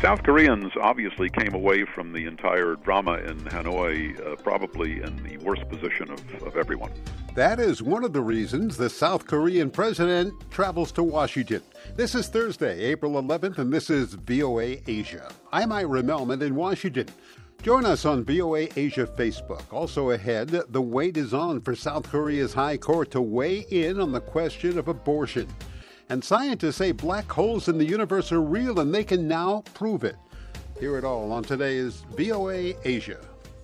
South Koreans obviously came away from the entire drama in Hanoi probably in the worst position of everyone. That is one of the reasons the South Korean president travels to Washington. This is Thursday, April 11th, and this is VOA Asia. I'm Ira Melman in Washington. Join us on VOA Asia Facebook. Also ahead, the wait is on for South Korea's High Court to weigh in on the question of abortion. And scientists say black holes in the universe are real and they can now prove it. Hear it all on today's VOA Asia.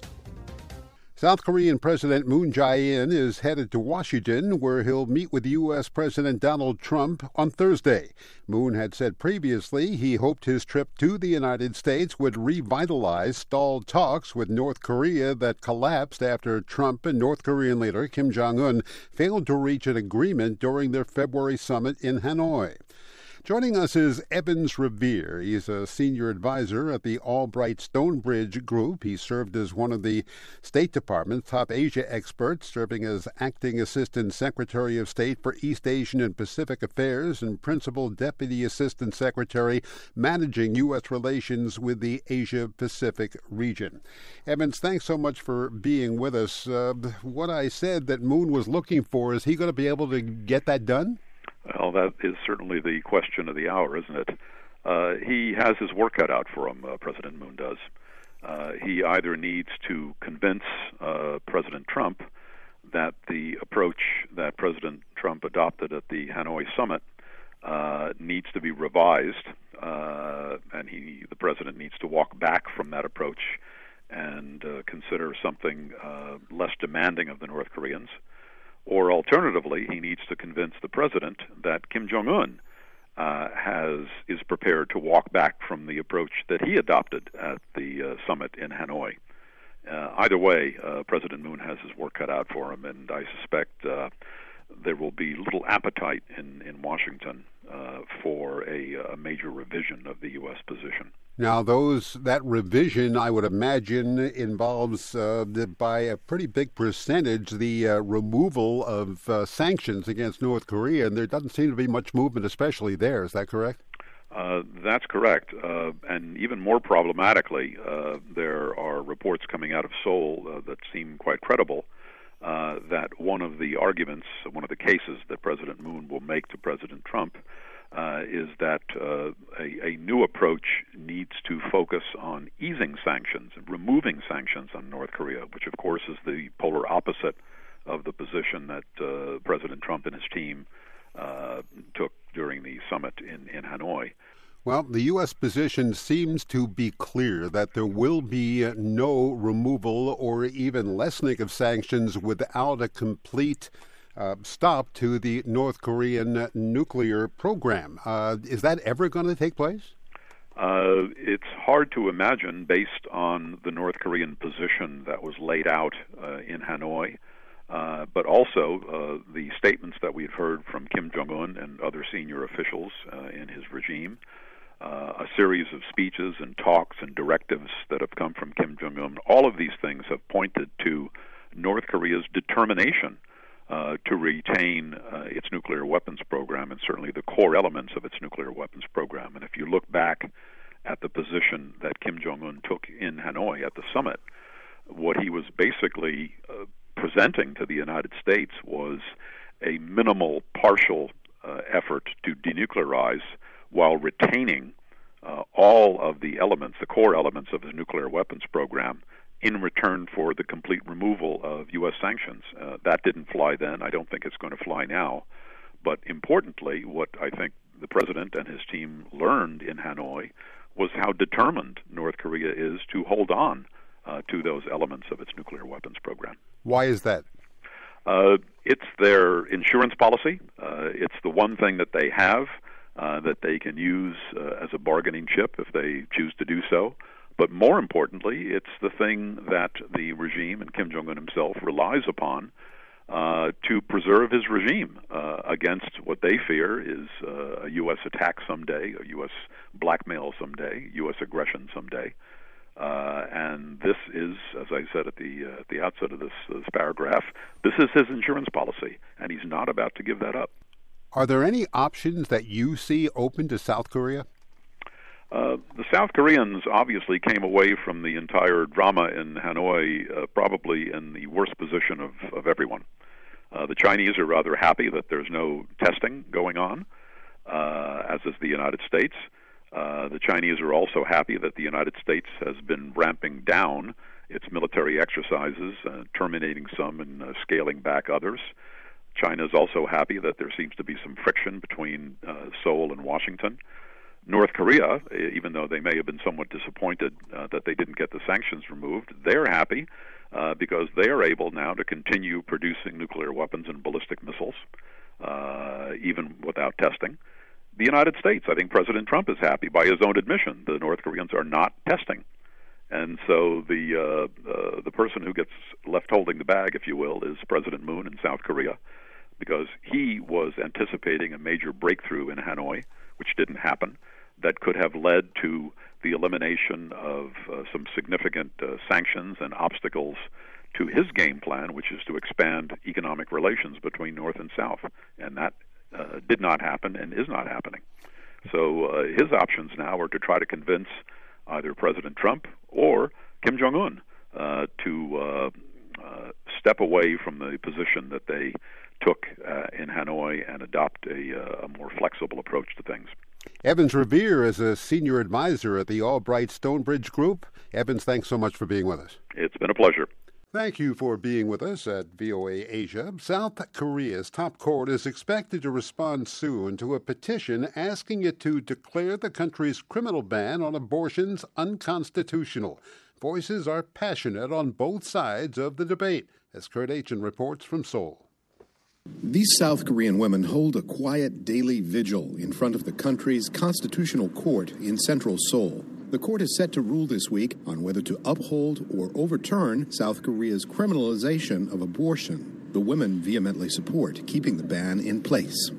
South Korean President Moon Jae-in is headed to Washington, where he'll meet with U.S. President Donald Trump on Thursday. Moon had said previously he hoped his trip to the United States would revitalize stalled talks with North Korea that collapsed after Trump and North Korean leader Kim Jong-un failed to reach an agreement during their February summit in Hanoi. Joining us is Evans Revere. He's a senior advisor at the Albright Stonebridge Group. He served as one of the State Department's top Asia experts, serving as acting assistant secretary of state for East Asian and Pacific Affairs and principal deputy assistant secretary managing U.S. relations with the Asia-Pacific region. Evans, thanks so much for being with us. What I said that Moon was looking for, is he going to be able to get that done? Well, that is certainly the question of the hour, isn't it? He has his work cut out for him, President Moon does. He either needs to convince President Trump that the approach that President Trump adopted at the Hanoi summit needs to be revised, and the president needs to walk back from that approach and consider something less demanding of the North Koreans. Or alternatively, he needs to convince the president that Kim Jong-un is prepared to walk back from the approach that he adopted at the summit in Hanoi. Either way, President Moon has his work cut out for him, and I suspect there will be little appetite in Washington for a major revision of the U.S. position. Now, that revision, I would imagine, involves, by a pretty big percentage, the removal of sanctions against North Korea, and there doesn't seem to be much movement, especially there. Is that correct? That's correct. And even more problematically, there are reports coming out of Seoul that seem quite credible that one of the cases that President Moon will make to President Trump is that a new approach needs to focus on easing sanctions and removing sanctions on North Korea, which of course is the polar opposite of the position that President Trump and his team took during the summit in Hanoi. Well, the U.S. position seems to be clear that there will be no removal or even lessening of sanctions without a complete stop to the North Korean nuclear program. Is that ever going to take place? It's hard to imagine based on the North Korean position that was laid out in Hanoi, but also the statements that we've heard from Kim Jong-un and other senior officials in his regime, a series of speeches and talks and directives that have come from Kim Jong-un. All of these things have pointed to North Korea's determination to retain its nuclear weapons program and certainly the core elements of its nuclear weapons program. And if you look back at the position that Kim Jong-un took in Hanoi at the summit, what he was basically presenting to the United States was a minimal, partial effort to denuclearize while retaining all of the elements, the core elements of his nuclear weapons program, in return for the complete removal of U.S. sanctions. That didn't fly then. I don't think it's going to fly now. But importantly, what I think the president and his team learned in Hanoi was how determined North Korea is to hold on to those elements of its nuclear weapons program. Why is that? It's their insurance policy. It's the one thing that they have that they can use as a bargaining chip if they choose to do so. But more importantly, it's the thing that the regime and Kim Jong-un himself relies upon to preserve his regime against what they fear is a U.S. attack someday, a U.S. blackmail someday, U.S. aggression someday. And this is, as I said at the outset of this paragraph, this is his insurance policy, and he's not about to give that up. Are there any options that you see open to South Korea? The South Koreans obviously came away from the entire drama in Hanoi probably in the worst position of everyone. The Chinese are rather happy that there's no testing going on, as is the United States. The Chinese are also happy that the United States has been ramping down its military exercises, terminating some and scaling back others. China is also happy that there seems to be some friction between Seoul and Washington. North Korea, even though they may have been somewhat disappointed that they didn't get the sanctions removed, they're happy because they are able now to continue producing nuclear weapons and ballistic missiles, even without testing. The United States, I think President Trump is happy by his own admission. The North Koreans are not testing. And so the person who gets left holding the bag, if you will, is President Moon in South Korea, because he was anticipating a major breakthrough in Hanoi, which didn't happen, that could have led to the elimination of some significant sanctions and obstacles to his game plan, which is to expand economic relations between North and South. And that did not happen and is not happening. So his options now are to try to convince either President Trump or Kim Jong-un to step away from the position that they took in Hanoi and adopt a more flexible approach to things. Evans Revere is a senior advisor at the Albright Stonebridge Group. Evans, thanks so much for being with us. It's been a pleasure. Thank you for being with us at VOA Asia. South Korea's top court is expected to respond soon to a petition asking it to declare the country's criminal ban on abortions unconstitutional. Voices are passionate on both sides of the debate, as Kurt Achin reports from Seoul. These South Korean women hold a quiet daily vigil in front of the country's constitutional court in central Seoul. The court is set to rule this week on whether to uphold or overturn South Korea's criminalization of abortion. The women vehemently support keeping the ban in place.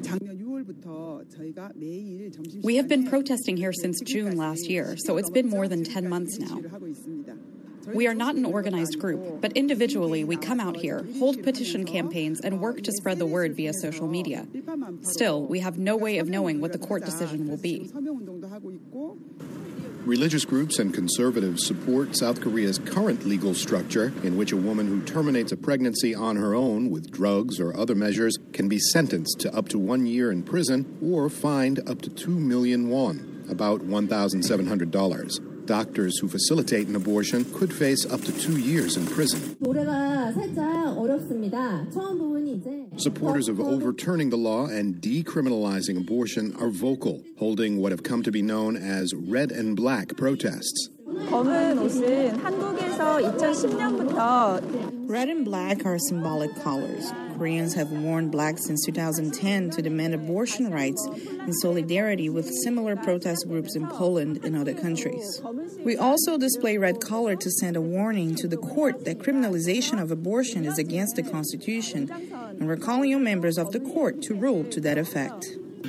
We have been protesting here since June last year, so it's been more than 10 months now. We are not an organized group, but individually we come out here, hold petition campaigns, and work to spread the word via social media. Still, we have no way of knowing what the court decision will be. Religious groups and conservatives support South Korea's current legal structure, in which a woman who terminates a pregnancy on her own with drugs or other measures can be sentenced to up to 1 year in prison or fined up to 2 million won, about $1,700. Doctors who facilitate an abortion could face up to 2 years in prison. Supporters of overturning the law and decriminalizing abortion are vocal, holding what have come to be known as red and black protests. Red and black are symbolic colors. Koreans have worn black since 2010 to demand abortion rights in solidarity with similar protest groups in Poland and other countries. We also display red color to send a warning to the court that criminalization of abortion is against the Constitution, and we're calling on members of the court to rule to that effect.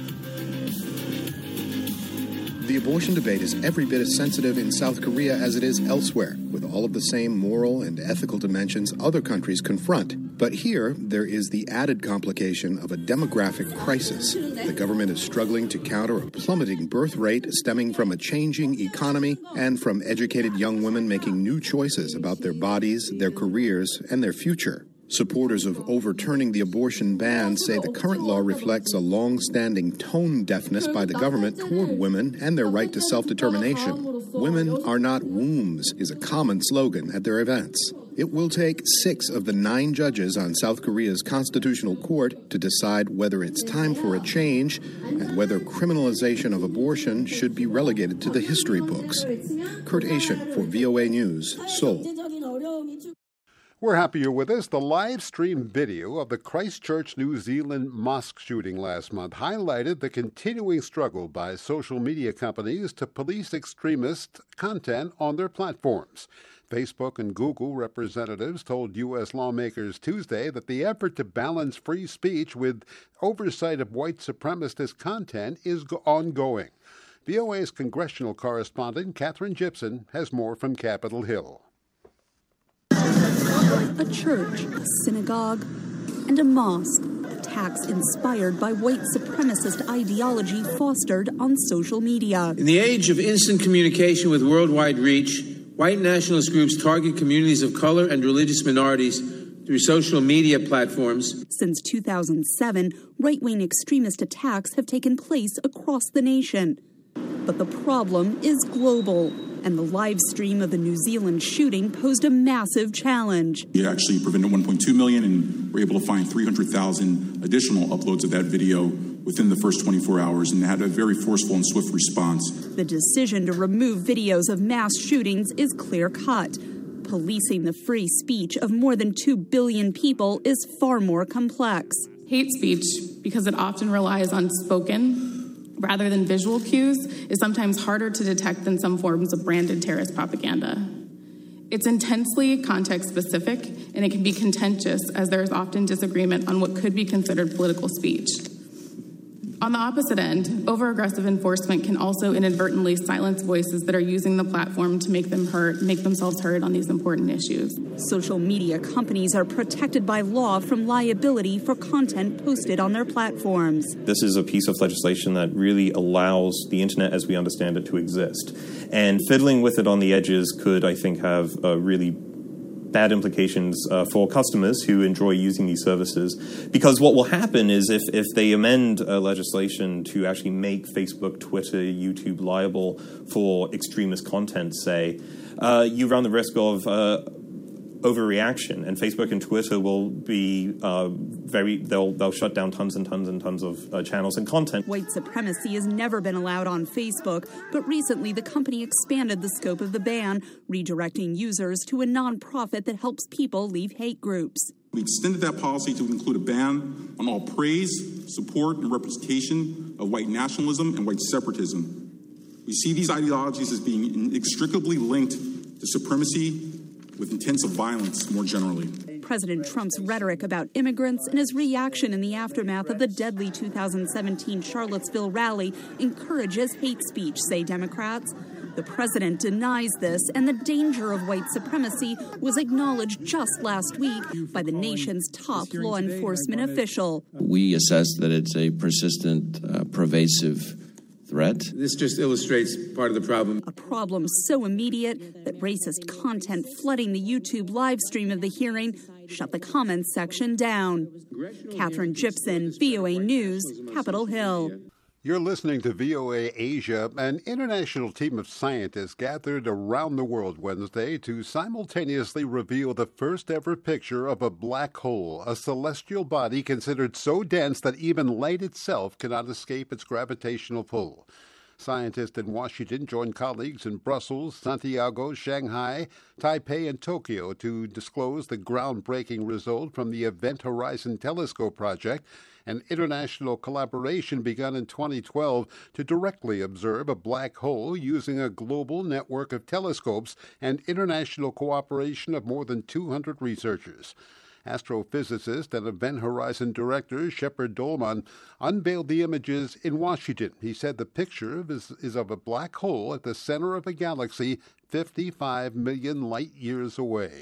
The abortion debate is every bit as sensitive in South Korea as it is elsewhere, with all of the same moral and ethical dimensions other countries confront. But here, there is the added complication of a demographic crisis. The government is struggling to counter a plummeting birth rate stemming from a changing economy and from educated young women making new choices about their bodies, their careers, and their future. Supporters of overturning the abortion ban say the current law reflects a long-standing tone deafness by the government toward women and their right to self-determination. Women are not wombs is a common slogan at their events. It will take 6 of the 9 judges on South Korea's constitutional court to decide whether it's time for a change and whether criminalization of abortion should be relegated to the history books. Kurt Achin for VOA News, Seoul. We're happy you're with us. The live stream video of the Christchurch, New Zealand mosque shooting last month highlighted the continuing struggle by social media companies to police extremist content on their platforms. Facebook and Google representatives told U.S. lawmakers Tuesday that the effort to balance free speech with oversight of white supremacist content is ongoing. VOA's congressional correspondent Catherine Gibson has more from Capitol Hill. A church, a synagogue, and a mosque. Attacks inspired by white supremacist ideology fostered on social media. In the age of instant communication with worldwide reach, white nationalist groups target communities of color and religious minorities through social media platforms. Since 2007, right-wing extremist attacks have taken place across the nation. But the problem is global, and the live stream of the New Zealand shooting posed a massive challenge. We actually prevented 1.2 million and were able to find 300,000 additional uploads of that video within the first 24 hours and had a very forceful and swift response. The decision to remove videos of mass shootings is clear-cut. Policing the free speech of more than 2 billion people is far more complex. Hate speech, because it often relies on spoken rather than visual cues, is sometimes harder to detect than some forms of branded terrorist propaganda. It's intensely context-specific, and it can be contentious as there is often disagreement on what could be considered political speech. On the opposite end, over-aggressive enforcement can also inadvertently silence voices that are using the platform to make themselves heard on these important issues. Social media companies are protected by law from liability for content posted on their platforms. This is a piece of legislation that really allows the internet as we understand it to exist. And fiddling with it on the edges could, I think, have really bad implications for customers who enjoy using these services. Because what will happen is if they amend legislation to actually make Facebook, Twitter, YouTube liable for extremist content, say, you run the risk of overreaction, and Facebook and Twitter will be they'll shut down tons and tons and tons of channels and content. White supremacy has never been allowed on Facebook, but recently the company expanded the scope of the ban, redirecting users to a nonprofit that helps people leave hate groups. We extended that policy to include a ban on all praise, support, and representation of white nationalism and white separatism. We see these ideologies as being inextricably linked to supremacy with intensive violence more generally. President Trump's rhetoric about immigrants and his reaction in the aftermath of the deadly 2017 Charlottesville rally encourages hate speech, say Democrats. The president denies this, and the danger of white supremacy was acknowledged just last week by the nation's top law enforcement official. We assess that it's a persistent, pervasive threat. This just illustrates part of the problem. A problem so immediate that racist content flooding the YouTube live stream of the hearing shut the comments section down. Catherine Gibson, VOA News, Capitol Hill. You're listening to VOA Asia. An international team of scientists gathered around the world Wednesday to simultaneously reveal the first ever picture of a black hole, a celestial body considered so dense that even light itself cannot escape its gravitational pull. Scientists in Washington joined colleagues in Brussels, Santiago, Shanghai, Taipei, and Tokyo to disclose the groundbreaking result from the Event Horizon Telescope project, an international collaboration begun in 2012 to directly observe a black hole using a global network of telescopes and international cooperation of more than 200 researchers. Astrophysicist and Event Horizon director Shepard Dolman unveiled the images in Washington. He said the picture is of a black hole at the center of a galaxy 55 million light years away.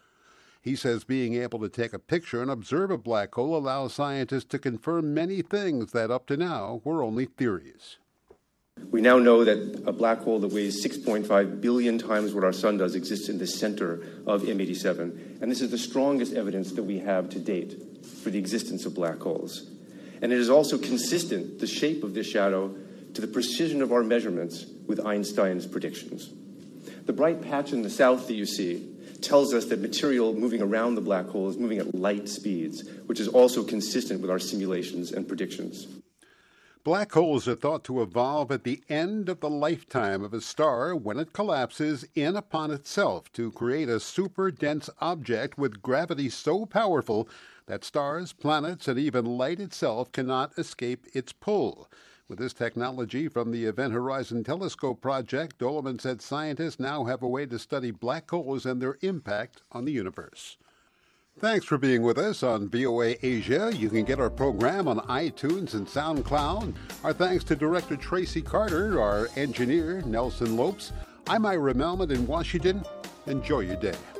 He says being able to take a picture and observe a black hole allows scientists to confirm many things that up to now were only theories. We now know that a black hole that weighs 6.5 billion times what our sun does exists in the center of M87. And this is the strongest evidence that we have to date for the existence of black holes. And it is also consistent, the shape of this shadow, to the precision of our measurements with Einstein's predictions. The bright patch in the south that you see tells us that material moving around the black hole is moving at light speeds, which is also consistent with our simulations and predictions. Black holes are thought to evolve at the end of the lifetime of a star when it collapses in upon itself to create a super-dense object with gravity so powerful that stars, planets, and even light itself cannot escape its pull. With this technology from the Event Horizon Telescope project, Dolman said scientists now have a way to study black holes and their impact on the universe. Thanks for being with us on VOA Asia. You can get our program on iTunes and SoundCloud. Our thanks to Director Tracy Carter, our engineer Nelson Lopes. I'm Ira Melman in Washington. Enjoy your day.